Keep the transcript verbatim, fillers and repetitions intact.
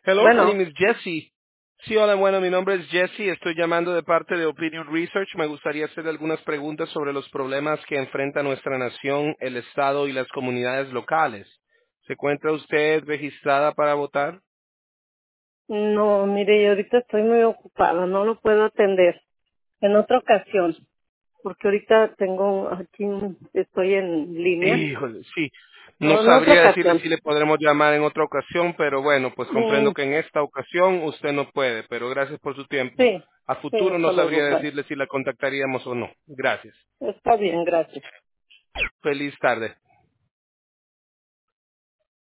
Hello, my Bueno, name is Jesse. Sí, hola, bueno, mi nombre es Jesse. Estoy llamando de parte de Opinion Research. Me gustaría hacerle algunas preguntas sobre los problemas que enfrenta nuestra nación, el Estado y las comunidades locales. ¿Se encuentra usted registrada para votar? no, mire, yo ahorita estoy muy ocupada, no lo puedo atender. En otra ocasión, porque ahorita tengo aquí, un- estoy en línea. Híjole, sí. No No, en otra sabría decirle ocasión. si le podremos llamar en otra ocasión, pero bueno, pues comprendo Mm, que en esta ocasión usted no puede, pero gracias por su tiempo. sí, A sí, futuro no hasta sabría luego, bye. decirle si la contactaríamos o no. Gracias. Está bien, gracias. Feliz tarde.